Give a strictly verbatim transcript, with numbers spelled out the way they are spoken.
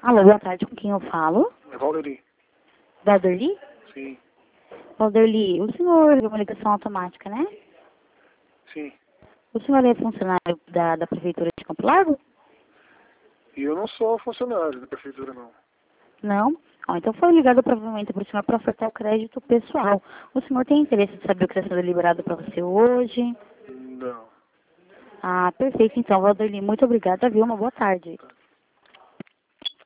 Alô, boa tarde, com quem eu falo? É Valderi. Valderli? Sim, Valderli, o senhor é uma ligação automática, né? sim. O senhor é funcionário da, da Prefeitura de Campo Largo? E eu não sou funcionário da prefeitura, não. Não? Ó, então foi ligado provavelmente para o senhor para ofertar o crédito pessoal. O senhor tem interesse de saber o que está sendo liberado para você hoje? Não. Ah, perfeito. Então, Valderli, muito obrigada, viu? Uma boa tarde.